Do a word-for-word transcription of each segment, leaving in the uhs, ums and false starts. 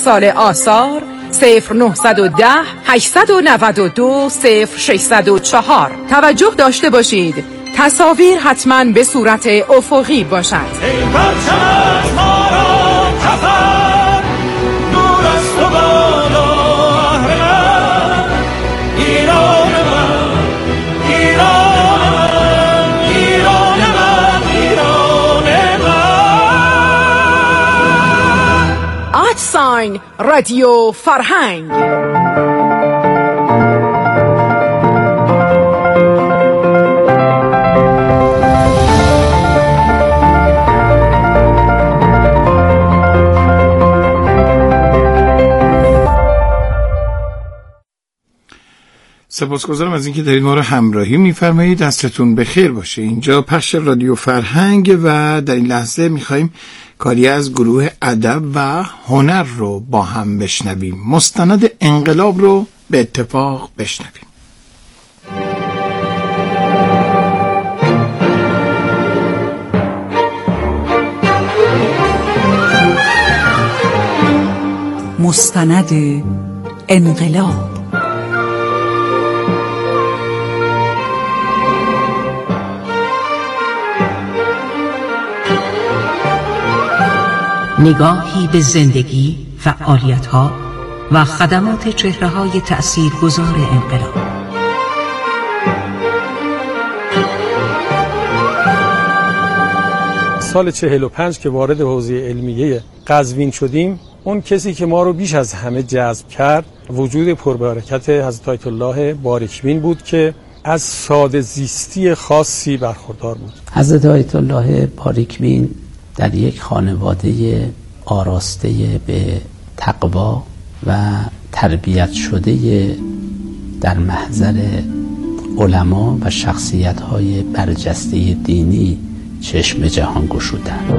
سال آثار صفر نهصد و ده هشتصد و نود و دو صفر ششصد و چهار. توجه داشته باشید تصاویر حتما به صورت افقی باشد. ساین رادیو فرهنگ. سپاسگزارم از اینکه دارید ما رو همراهی می‌فرمایید. دستتون بخیر باشه. اینجا پخش رادیو فرهنگ و در این لحظه می‌خوایم کاری از گروه ادب و هنر رو با هم بشنویم. مستند انقلاب رو به اتفاق بشنویم. مستند انقلاب. نگاهی به زندگی، فعالیت‌ها و خدمات چهره‌های تأثیرگذار انقلاب. سال چهل و پنج که وارد حوزه علمیه قزوین شدیم، اون کسی که ما رو بیش از همه جذب کرد وجود پربرکت حضرت آیت الله باریکبین بود که از ساده زیستی خاصی برخوردار بود. حضرت آیت الله باریکبین در یک خانواده آراسته به تقوا و تربیت شده در محضر علما و شخصیت‌های برجسته دینی چشم جهان گشودند.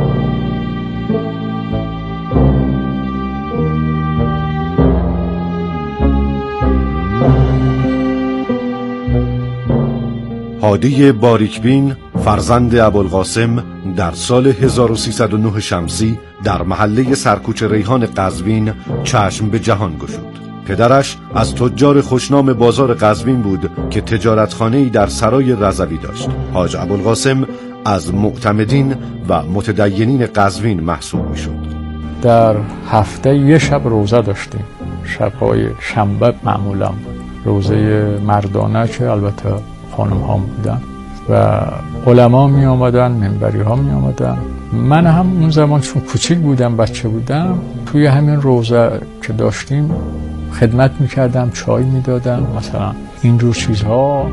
هادی باریکبین فرزند ابوالقاسم در سال هزار و سیصد و نه شمسی در محله سرکوچه ریحان قزوین چشم به جهان گشود. پدرش از تجار خوشنام بازار قزوین بود که تجارتخانه‌ای در سرای رضوی داشت. حاج ابوالقاسم از معتمدین و متدینین قزوین محسوب میشد. در هفته یه شب روزه داشتیم. شب‌های شنبه معمولا بود. روزه مردانه که البته خانم ها بودن و علما می آمدن، منبری ها می آمدن. من هم اون زمان چون کوچیک بودم، بچه بودم، توی همین روزه که داشتیم خدمت می کردم، چای می دادم، مثلا اینجور چیزها.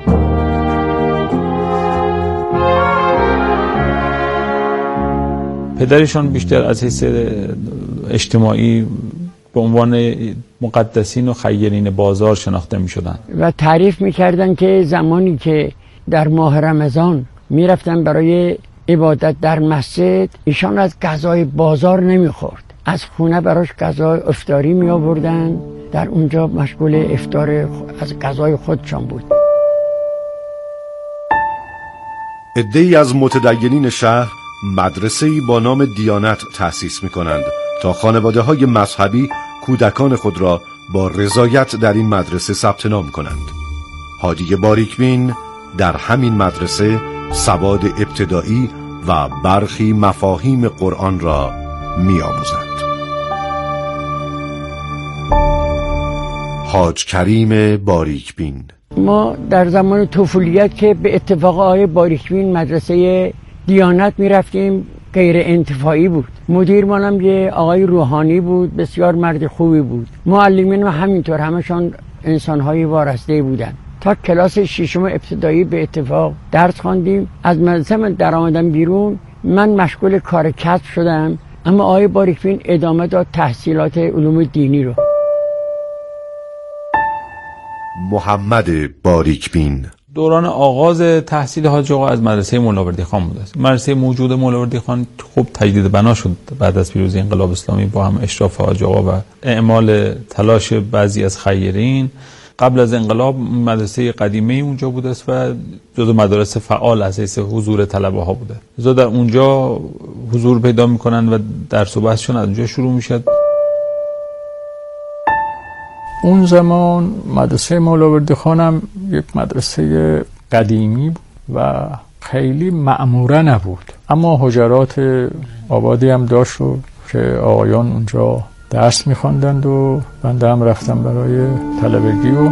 پدرشان بیشتر از حیث اجتماعی به عنوان مقدسین و خیرین بازار شناخته می شدن و تعریف می کردن که زمانی که در ماه رمضان می رفتن برای عبادت در مسجد، ایشان از غذای بازار نمی خورد، از خونه براش غذای افطاری می آوردن، در اونجا مشغول افطار از غذای خودشان بود. عده‌ای از متدینین شهر مدرسه‌ای با نام دیانت تأسیس می کنند تا خانواده های مذهبی کودکان خود را با رضایت در این مدرسه ثبت نام کنند. هادی باریکبین در همین مدرسه سواد ابتدایی و برخی مفاهیم قرآن را می آموزند. حاج کریم باریکبین. ما در زمان طفولیت که به اتفاق آقای باریکبین مدرسه دیانت می رفتیم، غیر انتفاعی بود. مدیر مانم یه آقای روحانی بود، بسیار مرد خوبی بود. معلمین و همینطور همشان انسان‌های وارسته بودند. تا کلاس ششم ابتدایی به اتفاق درس خواندیم. از مدرسه من در آمدم بیرون، من مشغول کار کسب شدم، اما آقای باریکبین ادامه داد تحصیلات علوم دینی رو. محمد باریکبین دوران آغاز تحصیل حاج آقا از مدرسه مولاوردی خان بود. مدرسه موجود مولاوردی خان خوب تجدید بنا شد بعد از پیروزی انقلاب اسلامی با هم اشراف حاج آقا و اعمال تلاش بعضی از خیرین. قبل از انقلاب مدرسه قدیمی اونجا بوده است و جزو مدارس فعال از حیث حضور طلبه ها بوده. لذا در اونجا حضور پیدا میکنن و درس و بحثشون از اونجا شروع میشد. اون زمان مدرسه مولاوردی خانم یک مدرسه قدیمی بود و خیلی معموره نبود، اما حجرات آبادی هم داشت و که آقایان اونجا درس می‌خواندند و بنده هم رفتم برای طلبگی. و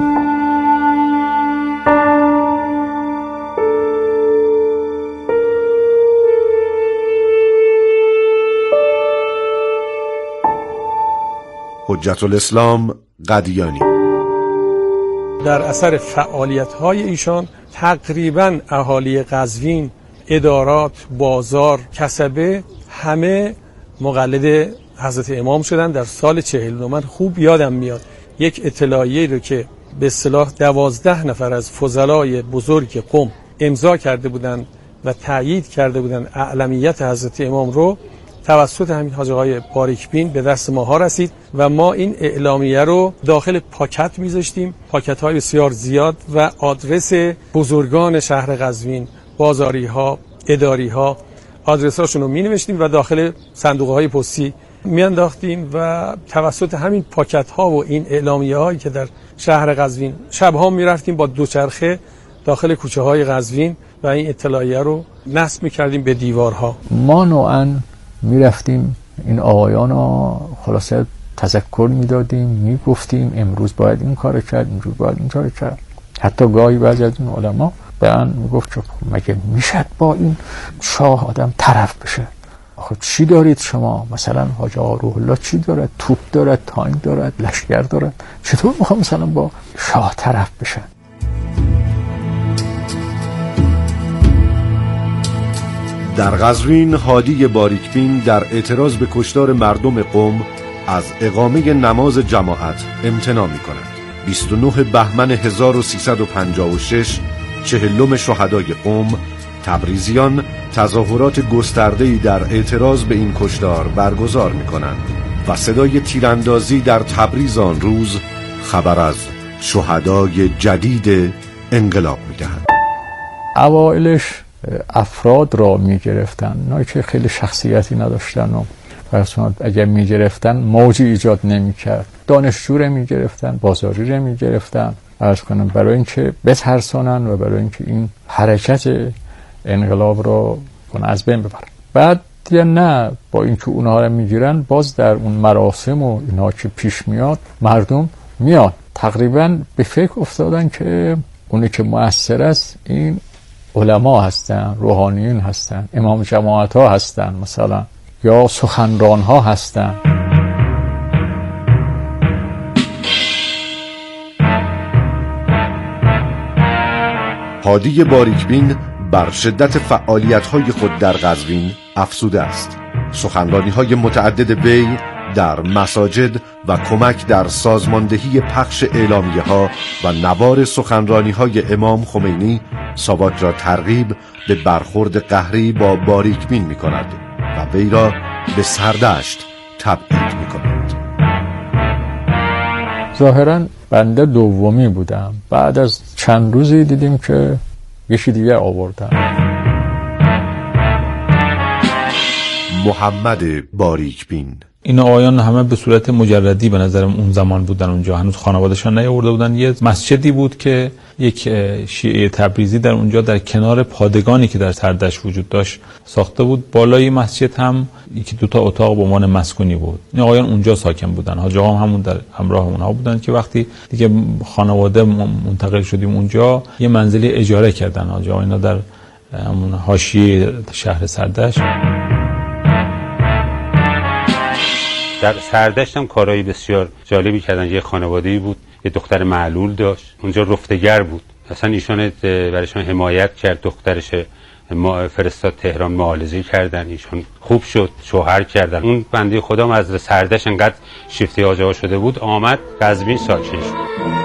حجت الاسلام قدیانی در اثر فعالیت‌های ایشان تقریباً اهالی قزوین، ادارات، بازار، کسبه همه مقلد حضرت امام شدن. در سال چهل و من خوب یادم میاد یک اطلاعیه رو که به اصطلاح دوازده نفر از فضلای بزرگ قم امضا کرده بودند و تأیید کرده بودند اعلمیت حضرت امام رو، توسط همین حاج آقای باریکبین به دست ماها رسید و ما این اعلامیه رو داخل پاکت میذاشتیم، پاکت های بسیار زیاد، و آدرس بزرگان شهر قزوین، بازاری ها، اداری ها، آدرس هاشون رو می نوشتیم و داخل صندوق های پستی می انداختیم و توسط همین پاکت ها و این اعلامیه هایی که در شهر قزوین شب ها می رفتیم با دوچرخه داخل کوچه های قزوین و این اطلاعیه رو نصب می کردیم به دیوارها. ما نوعاً می رفتیم این آقایان رو خلاصه تذکر می دادیم، می گفتیم امروز باید این کار کرد، امروز باید این کار کرد. حتی گاهی بعضی از این علما به من می گفت مگه میشد با این شاه آدم طرف بشه؟ آخه چی دارید شما؟ مثلا حاج آقا روح الله چی دارد؟ توپ دارد، تانک دارد، لشکر دارد، چطور میخوام مثلا با شاه طرف بشه؟ در قزوین هادی باریکبین در اعتراض به کشتار مردم قم از اقامه نماز جماعت امتناع می کند. بیست و نه بهمن هزار و سیصد و پنجاه و شش، چهلم شهدای قم، تبریزیان تظاهرات گسترده‌ای در اعتراض به این کشتار برگزار می کنند و صدای تیراندازی در تبریز آن روز خبر از شهدای جدید انقلاب می دهند. اوائلش افراد را می گرفتن، اونایی که خیلی شخصیتی نداشتن و فرسوند اگر می گرفتن موجی ایجاد نمی کرد. دانشجو را می گرفتن، بازاری را می گرفتن، عرض کنم برای اینکه بترسانن و برای اینکه این حرکت انقلاب را از بین ببرن. بعد یا نه، با اینکه اونها را می گیرن، باز در اون مراسم و اینا که پیش میاد مردم میاد تقریبا به فکر افتادن که اونی که مؤثر است این علما هستن، روحانیون هستن، امام جماعت ها هستن مثلا، یا سخنران ها هستن. هادی باریکبین بر شدت فعالیت‌های خود در قزوین افزوده است. سخنرانی‌های متعدد وی در مساجد و کمک در سازماندهی پخش اعلامیه‌ها و نوار سخنرانی‌های امام خمینی ساواک را ترغیب به برخورد قهری با باریکبین می‌کند و وی را به سردشت تبعید می‌کند. ظاهراً بنده دومی بودم. بعد از چند روزی دیدیم که یکی دیگه آوردن. محمد باریکبین. این آقایان همه به صورت مجردی به نظرم اون زمان بودن اونجا، هنوز خانواده‌شان نیاورده بودن. یه مسجدی بود که یک شیعه تبریزی در اونجا در کنار پادگانی که در سردشت وجود داشت ساخته بود. بالای مسجد هم یکی دو تا اتاق به عنوان مسکونی بود. این آقایان اونجا ساکن بودن. حاج آقا هم همون در همراه اونها بودن که وقتی دیگه خانواده منتقل شدیم اونجا یه منزلی اجاره کردن. حاج آقا اینا در همون حاشیه شهر سردشت. در سردشت هم کارهای بسیار جالبی کردن. یه خانواده‌ای بود، یه دختر معلول داشت، اونجا رفتگر بود. اصلا ایشون برایشون حمایت کرد، دخترش ما فرستاد تهران معالجه کردن، ایشون خوب شد، شوهر کردن. اون بنده خدا از سردشت انقدر شیفته آجا شده بود، آمد قزوین ساکن شد.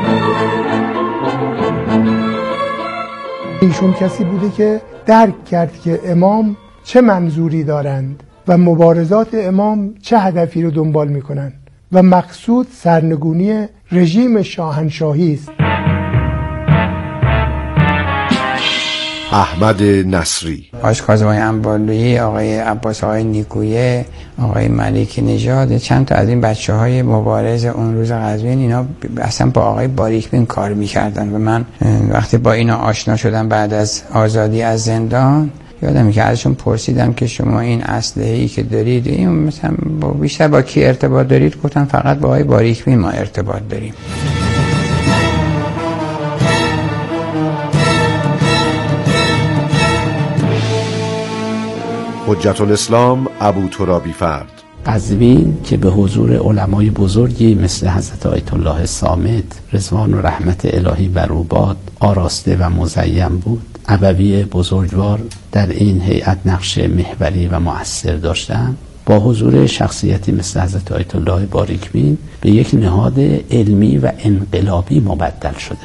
ایشون کسی بوده که درک کرد که امام چه منظوری دارند و مبارزات امام چه هدفی رو دنبال میکنن و مقصود سرنگونی رژیم شاهنشاهی است. احمد نصری، آقای کاظمی انبارلویی، آقای عباس آقای نیکویه، آقای ملک نژاد، چند تا از این بچه های مبارز اون روز قزوین، اینا اصلا با آقای باریکبین کار میکردن و من وقتی با اینا آشنا شدم بعد از آزادی از زندان، یادمه که ازشون پرسیدم که شما این اسلحه‌ای که دارید این مثلا با بیشتر با کی ارتباط دارید؟ گفتن فقط با آقای باریکبین ما ارتباط داریم. حجت الاسلام ابو ترابی فرد. قزوین که به حضور علمای بزرگی مثل حضرت آیت الله صامت رضوان و رحمت الهی بر او باد آراسته و مزین بود. ابوی بزرگوار در این هیئت نقش محوری و مؤثر داشتند. با حضور شخصیتی مثل حضرت آیت الله باریکبین به یک نهاد علمی و انقلابی مبدل شده.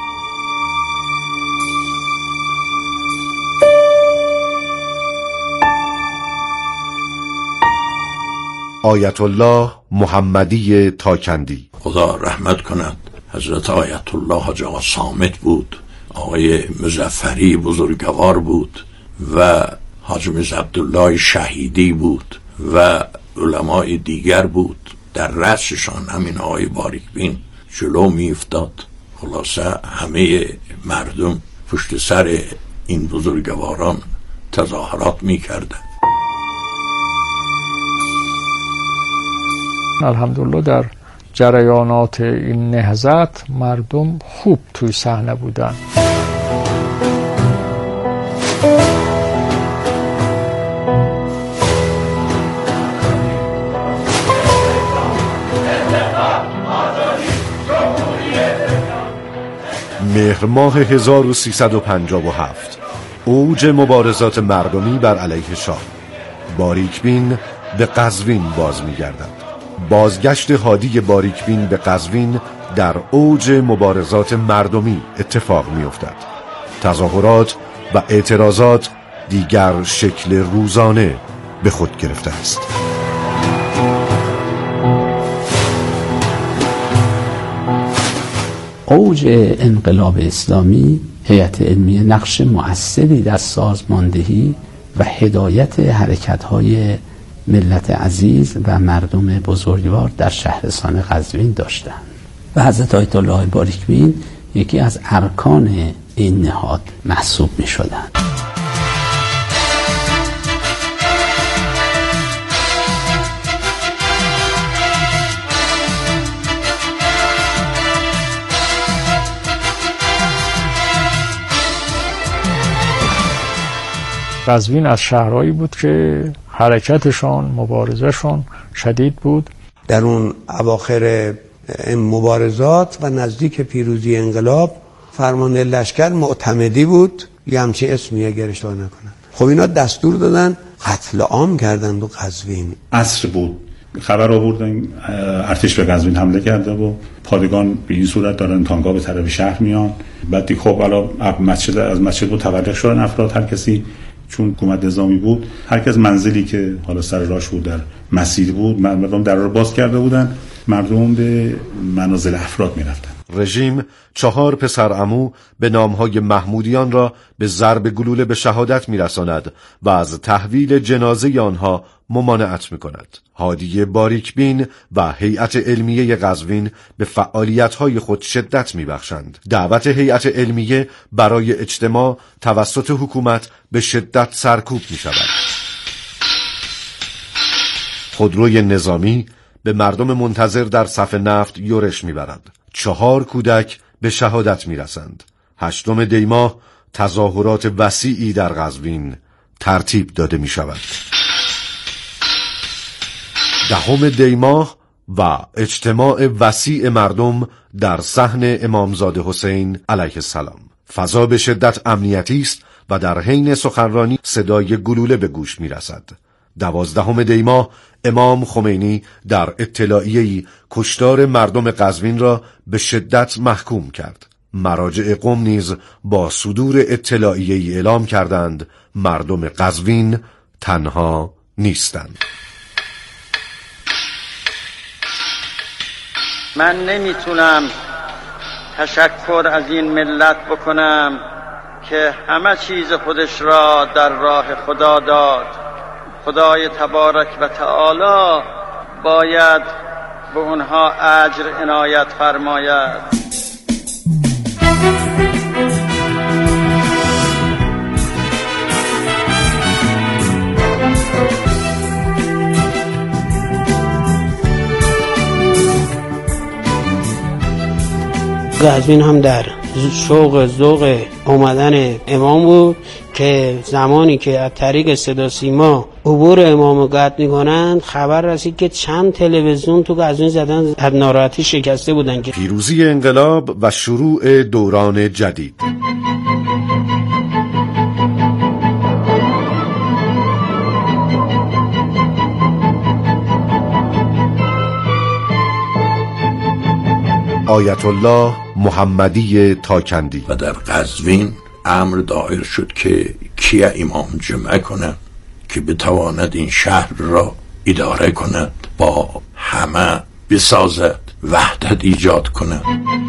آیت الله محمدی تاکندی. خدا رحمت کند. حضرت آیت الله حاج آقا صامت بود، آقای مظفری بزرگوار بود و حاج میرزا عبدالله شهیدی بود و علمای دیگر بود. در رأسشان همین آقای باریکبین جلو می افتاد. خلاصه همه مردم پشت سر این بزرگواران تظاهرات می کردن. الحمدلله در جریانات این نهضت مردم خوب توی صحنه بودن. مهر ماه هزار و سیصد و پنجاه و هفت اوج مبارزات مردمی بر علیه شاه. باریکبین به قزوین باز می‌گردد. بازگشت هادی باریکبین به قزوین در اوج مبارزات مردمی اتفاق می‌افتد. تظاهرات و اعتراضات دیگر شکل روزانه به خود گرفته است. اوج انقلاب اسلامی هیئت علمیه نقش مؤثری در سازماندهی و هدایت حرکت‌های ملت عزیز و مردم بزرگوار در شهرستان قزوین داشتند و حضرت آیت الله باریکبین یکی از ارکان این نهاد محسوب می شدند. قزوین از شهرهایی بود که حرکتشان، مبارزشان شدید بود. در اون اواخر مبارزات و نزدیک پیروزی انقلاب فرمانده لشکر معتمدی بود، یه همچین اسمی اگر اشتباه نکنم. خب اینا دستور دادن قتل عام کردن دو قزوین. عصر بود، خبر آوردن ارتش به قزوین حمله کرده و پادگان به این صورت دارن تانک‌ها به طرف شهر میان. بعد دیگه خب حالا مسجد از مسجد بود تفرق شدن افراد، هر کسی چون حکومت نظامی بود هر کس منزلی که حالا سر راهش بود در مسیر بود، مردم در رو باز کرده بودن، مردم به منازل افراد میرفتن. رژیم چهار پسر عمو به نامهای محمودیان را به ضرب گلوله به شهادت میرساند و از تحویل جنازه آنها ممانعت میکند. هادی باریکبین و هیئت علمیه قزوین به فعالیت‌های خود شدت میبخشند. دعوت هیئت علمیه برای اجتماع توسط حکومت به شدت سرکوب میشود. خودروی نظامی به مردم منتظر در صف نفت یورش میبرد. چهار کودک به شهادت میرسند. هشتم دی ماه تظاهرات وسیعی در قزوین ترتیب داده می شود. دهم دی ماه و اجتماع وسیع مردم در صحن امامزاده حسین علیه السلام. فضا به شدت امنیتی است و در حین سخنرانی صدای گلوله به گوش می رسد. دوازدهم دی ماه امام خمینی در اطلاعیه‌ای کشتار مردم قزوین را به شدت محکوم کرد. مراجع قم نیز با صدور اطلاعیه‌ای اعلام کردند مردم قزوین تنها نیستند. من نمیتونم تشکر از این ملت بکنم که همه چیز خودش را در راه خدا داد. خدای تبارک و تعالی باید به اونها اجر عنایت فرماید. قزوین هم در شوق ذوق اومدن امام بود که زمانی که از طریق صدا سیما عبور امام رو قطع می‌کنند خبر رسید که چند تلویزیون تو قزوین زدن، از ناراحتی شکسته بودن. که پیروزی انقلاب و شروع دوران جدید. آیت الله محمدی تاکندی. و در قزوین امر دایر شد که کیا امام جمع کند که بتواند این شهر را اداره کند، با همه بسازد، وحدت ایجاد کند.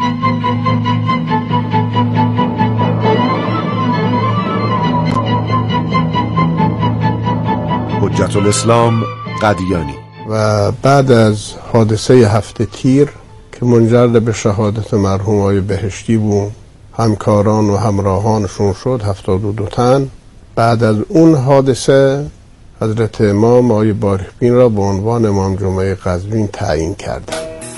حجت الاسلام قدیانی. و بعد از حادثه هفت تیر که منجر به شهادت مرحوم آقای بهشتی بود، همکاران و همراهانشون شد هفتاد و دو تن. بعد از اون حادثه حضرت امام آقای باریکبین را به عنوان امام جمعه قزوین تعیین کردند.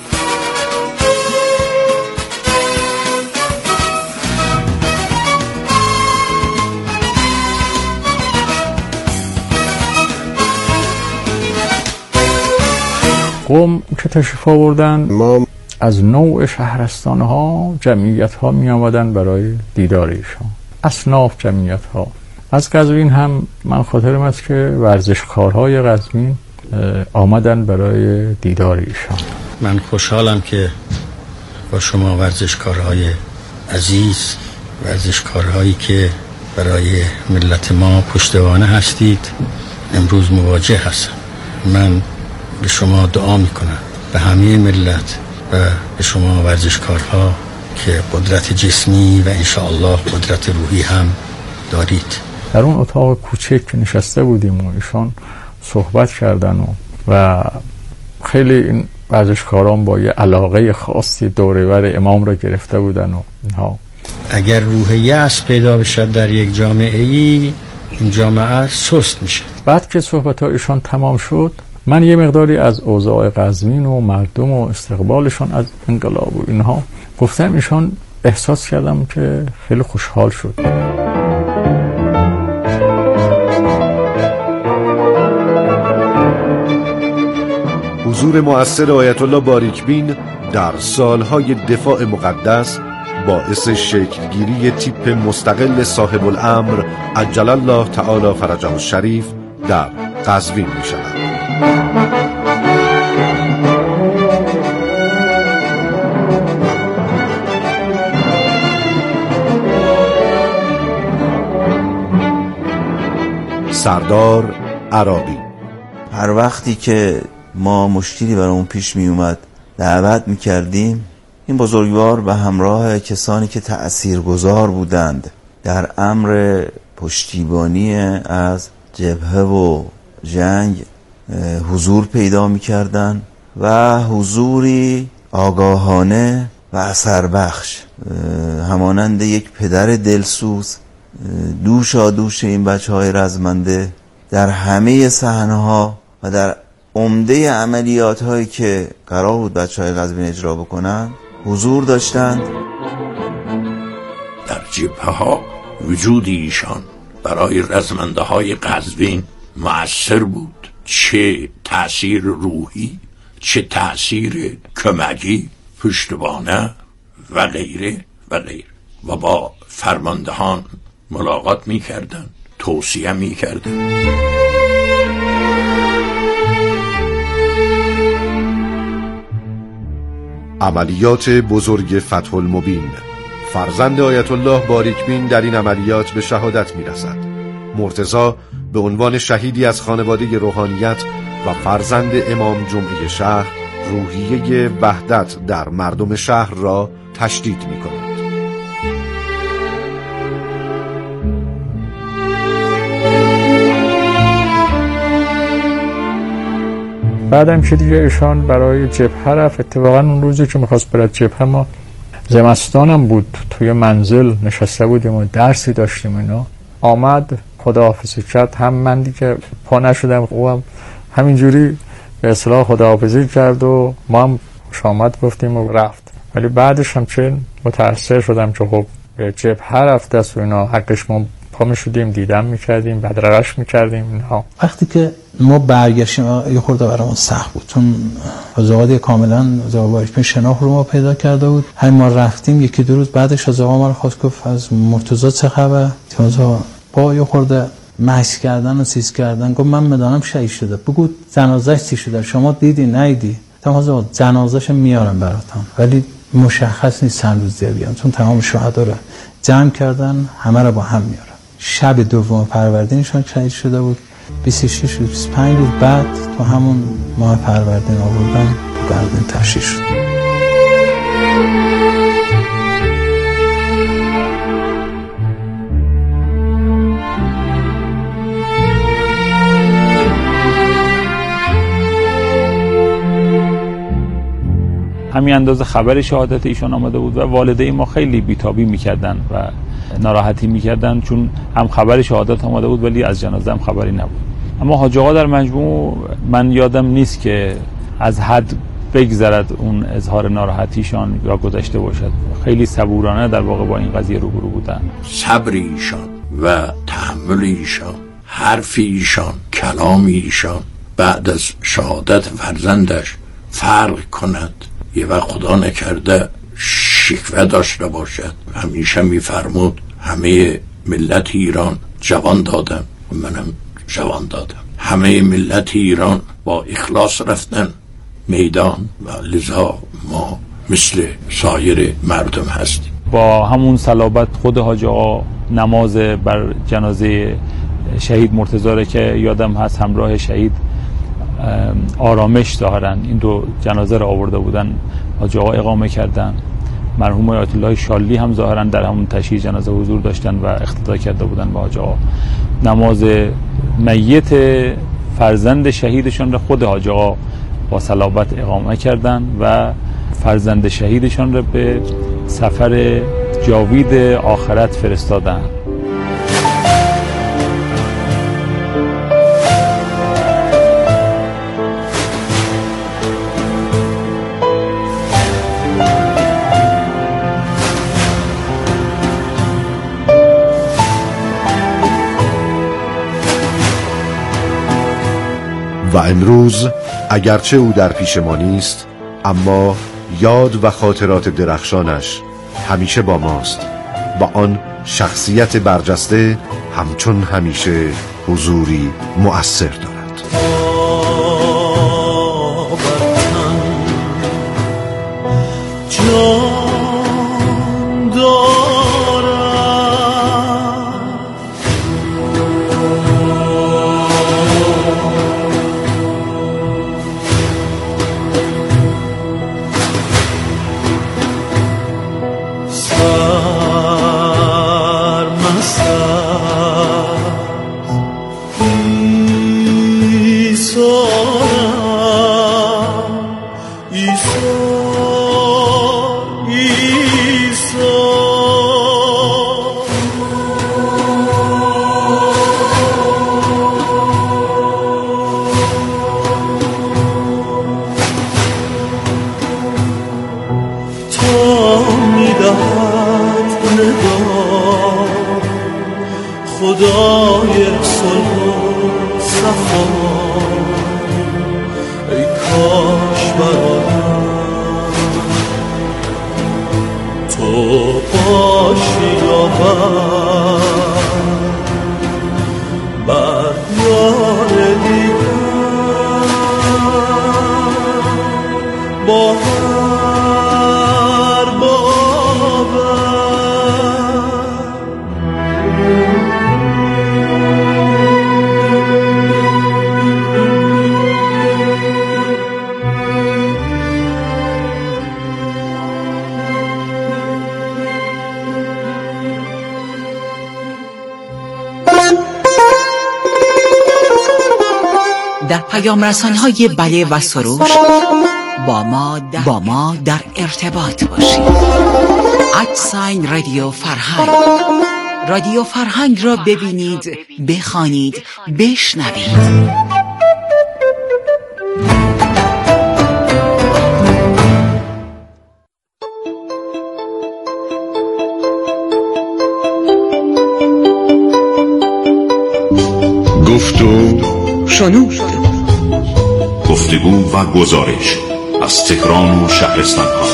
قوم که تشریف آوردن، ما از نوع شهرستان ها جمعیت ها می آمدن برای دیدار ایشان، اصناف جمعیت ها. از قزوین هم من خاطرم است که ورزشکارهای قزوین آمدن برای دیدار ایشان. من خوشحالم که با شما ورزشکارهای عزیز، ورزشکارهایی که برای ملت ما پشتوانه هستید، امروز مواجه هستم. من به شما دعا میکنم، به همه ملت و به شما ورزشکارها که قدرت جسمی و انشاءالله قدرت روحی هم دارید. در اون اتاق کوچک که نشسته بودیم و ایشان صحبت کردن و, و خیلی این ورزشکاران با یه علاقه خاصی دوره‌ور امام را گرفته بودن و اینها. اگر روح یأس پیدا بشد در یک جامعه ای، این جامعه سست میشه. بعد که صحبت ها ایشان تمام شد، من یه مقداری از اوضاع قزوین و مردم و استقبالشان از انقلاب و اینها گفتم، ایشان احساس کردم که خیلی خوشحال شد. حضور مؤثر آیت الله باریکبین در سالهای دفاع مقدس باعث شکلگیری تیپ مستقل صاحب الامر عجل الله تعالی فرجه الشریف در قزوین می شود. سردار عراقی. هر وقتی که ما مشکلی برامون پیش می اومد دعوت می کردیم، این بزرگوار به همراه کسانی که تأثیرگذار بودند در امر پشتیبانی از جبهه و جنگ حضور پیدا می کردن و حضوری آگاهانه و اثر بخش، همانند یک پدر دلسوز دوشا دوش این بچه های رزمنده در همه صحنه‌ها و در عمده عملیات هایی که قرار بود بچه های قزوین اجرا بکنن حضور داشتند. در جبهه ها وجود ایشان برای رزمنده های قزوین مؤثر بود، چه تأثیر روحی، چه تأثیر کمکی، پشتوانه و غیره و غیره. و با فرماندهان ملاقات می کردن، توصیه می کردن. عملیات بزرگ فتح المبین. فرزند آیت الله باریکبین در این عملیات به شهادت می رسد. مرتضی به عنوان شهیدی از خانواده روحانیت و فرزند امام جمعه شهر روحیه وحدت در مردم شهر را تشدید می کند. بعدم که دیگه ایشان برای جبهه رفت. اتفاقا اون روزی که میخواست برد جبهه ما زمستانم بود، توی منزل نشسته بودیم و درسی داشتیم اینا. آمد خداحافظی کرد، هم من دیگه پا نشدم، او هم همینجوری به اصطلاح خداحافظی کرد و ما هم شامت گفتیم و رفت. ولی بعدش هم چه متأثر شدم که خب به جبهه رفته است و اینا، حقش ما پا میشدیم دیدم میکردیم، بدرقش میکردیم اینها. وقتی که ما برگشتیم یه خورده برامون سخت بود، چون از آقا کاملا از آقا باریکبین شناخت رو ما پیدا کرده بود. همین ما رفتیم یکی دو روز بعدش از آقا ما رو خواست گفت از مرتضی چه خبر؟ تازه با یه خورده محض کردن و سیز کردن گفت من میدانم شهید شده، بگو جنازه‌اش چی شده، شما دیدی ندیدی؟ تمام جنازه‌اش میارم براتون، ولی مشخص نیست چند روز دیگه بیان، چون تمام شهدا رو جمع کردن همه رو با هم میارن. شب دوم فروردینشون شهید شده بود. بیست و شش روز بیست و پنج روز بعد تو همون ماه فروردین آوردن تو گردن تشییع شد. همین اندازه خبر شهادت ایشان آمده بود و والدین ما خیلی بیتابی میکردن و ناراحتی میکردن، چون هم خبر شهادت آمده بود ولی از جنازه هم خبری نبود. اما حاج آقا در مجموع من یادم نیست که از حد بگذرد اون اظهار ناراحتیشان یا گذشته باشد. خیلی صبورانه در واقع با این قضیه روبرو بودن. صبر ایشان و تحمل ایشان، حرف ایشان، کلام ایشان بعد از شهادت فرزندش فرق کند. یه وقت خدا نکرده شکوه داشته باشد. همیشه میفرمود همه ملت ایران جوان دادم، منم جوان دادم. همه ملت ایران با اخلاص رفتن میدان و لذا ما مثل سایر مردم هستیم. با همون صلابت خود حاج آقا نماز بر جنازه شهید مرتضی که یادم هست همراه شهید آرامش ظاهرن این دو جنازه را آورده بودن، حاج آقا اقامه کردن. مرحوم آیت الله شالی هم ظاهرا در همون تشییع جنازه حضور داشتن و اقتدا کرده بودن با حاج آقا. نماز میت فرزند شهیدشان را خود حاج آقا با صلابت اقامه کردن و فرزند شهیدشان را به سفر جاوید آخرت فرستادن. و امروز اگرچه او در پیش ما نیست، اما یاد و خاطرات درخشانش همیشه با ماست و آن شخصیت برجسته همچون همیشه حضوری مؤثر دارد. خدای صلح و صفا ای کاش برادر تو باشی آور بر یار دیگر با هر باور. پیام رسان‌های بله و سروش با ما در, با ما در ارتباط باشید. ادساین رادیو فرهنگ. رادیو فرهنگ را ببینید، بخوانید، بشنوید. گفت و شنود، گفتگو و گزارش از تهران و شهرستان ها.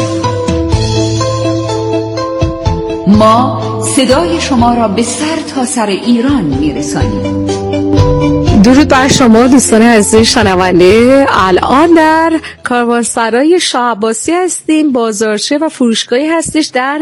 ما صدای شما را به سر تا سر ایران میرسانیم. درود بر شما دوستان عزیز شنونده. الان در کاروانسرای شاه عباسی هستیم. بازارچه و فروشگاهی هستش در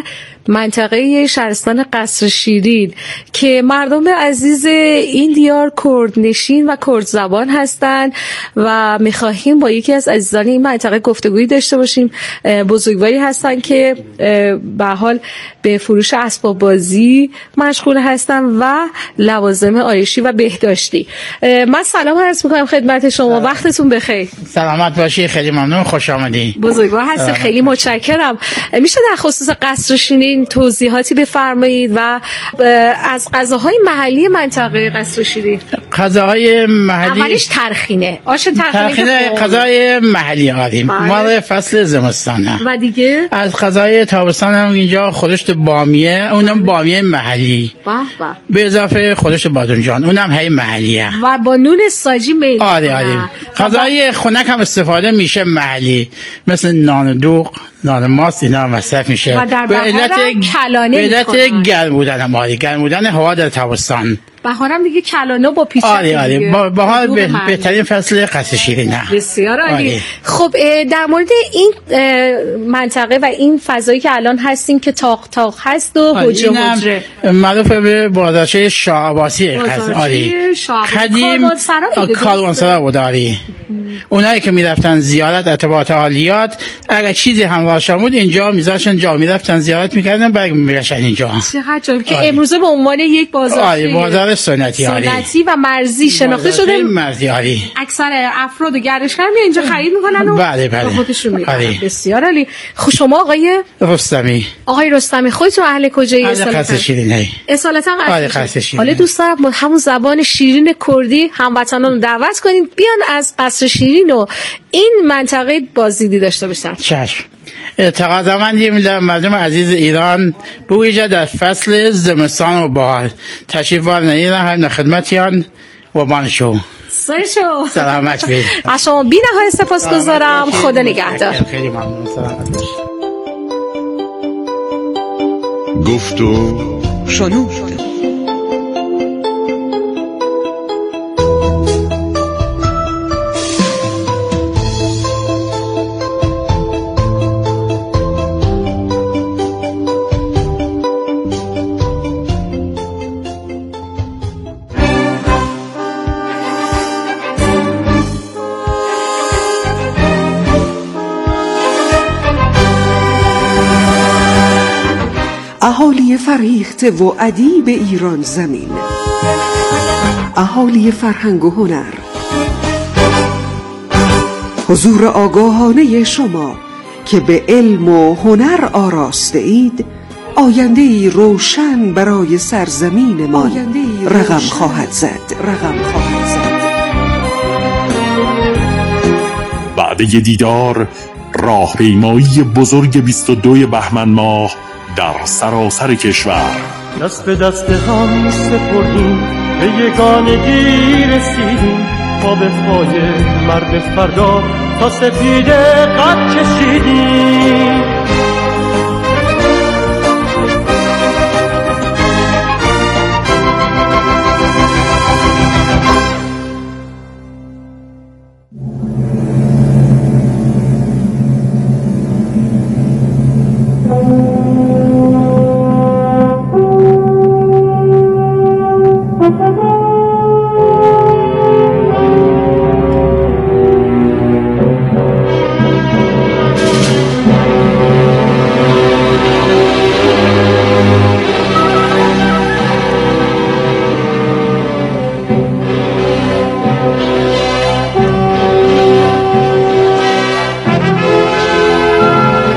منطقه شهرستان قصر شیرین که مردم عزیز این دیار کردنشین و کرد زبان هستند و می‌خواهیم با یکی از عزیزان این منطقه گفتگویی داشته باشیم. بزرگواری هستند که به حال به فروش اسباب بازی مشغول هستند و لوازم آرایشی و بهداشتی. من سلام عرض می‌کنم خدمت شما. وقتتون بخیر. سلامت باشی. خیلی ممنون. خوش آمدید. بزرگوار هستید. خیلی متشکرم. میشه در خصوص قصر شیرین توضیحاتی بفرمایید و از غذاهای محلی منطقه قصر شیرین؟ غذاهای محلی اولش ترخینه. آش ترخینه. ترخینه غذای محلی آدیم. مال فصل زمستانه. و دیگه از غذای تابستان هم اینجا خودش بامیه، اونم بامیه محلی. به به. به اضافه خودش بادونجان، اونم هی محلیه. و با نون ساجی میل. آره آره. غذای خنک هم استفاده میشه محلی، مثل نان دوغ، نان ماست، اینا مصرف میشه. و در بهار کلانه به علت گرم بودن هم آره، گرم بودن هوا در تابستان. بهارم دیگه کلانه با پیچ. آره آره. بهار به بهترین فصل قصر شیرینه. بسیار عالی. خب در مورد این منطقه و این فضایی که الان هستیم که تاق تاق هست و حجره حجره معروف به بازارچه شاه عباسی قصر. آره. قدیم کاروانسرا بود. آره. اونایی که میرفتن زیارت ارتباط عالیات اگر چیزی همراهشون بود اینجا میذاشتن جا میرفتن زیارت میکردن بعد میرشن اینجا. چقدر جالب که امروزه به عنوان یک بازار آره بازار سنتی آره سنتی و مرزی شناخته شده. مرزی آره. اکثر افراد و گردشگر می اینجا خرید میکنن و بله بله خودشون میبرن. آره. بسیار عالی. خب شما آقای رستمی. آقای رستمی خودتون اهل کجایی؟ اهل قصر شیرین. اصالتا آره قصر شیرین. حالا دوست دارم همون زبان شیرین کردی هموطنان رو دعوت کنیم بیان از قصر شیرین و این منطقه بازدیدی داشته باشن. چشم. تقاضامندی مردم عزیز ایران به ویژه در فصل زمستان و بهار تشریف آورن ایران هم خدمتیان و بانشو سرشو سلامت بید. از شما بی نهایت سپاسگزارم. خدا نگهدار. خیلی ممنون. سلامت باش. گفت و شنود. اهالی فریخته و ادیب ایران زمین، اهالی فرهنگ و هنر، حضور آگاهانه شما که به علم و هنر آراسته اید آینده ای روشن برای سرزمین ما رقم خواهد زد. رقم خواهد زد. بعد ی دیدار راهپیمایی بزرگ بیست و دو بهمن ماه در سراسر کشور دست به دست هم سپردیم به یگانگی رسیدیم تا به پای مرد فردا تا سپیده قد کشیدیم